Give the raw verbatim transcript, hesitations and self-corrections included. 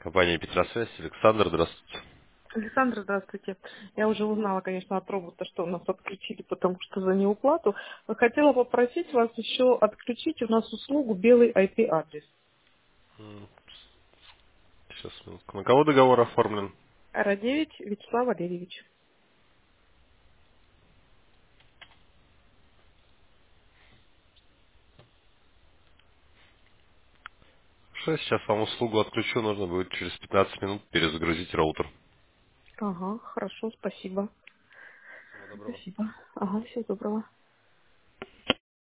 Компания Петросвязь. Александр, здравствуйте. Александр, здравствуйте. Я уже узнала, конечно, от робота, что у нас отключили, потому что за неуплату. Хотела попросить вас еще отключить у нас услугу белый ай пи-адрес. М, Сейчас, минутку. На кого договор оформлен? Радевич Вячеслав Валерьевич. Хорошо, сейчас вам услугу отключу. Нужно будет через пятнадцать минут перезагрузить роутер. Ага, хорошо, спасибо. Всего доброго. Спасибо. Ага, всего доброго.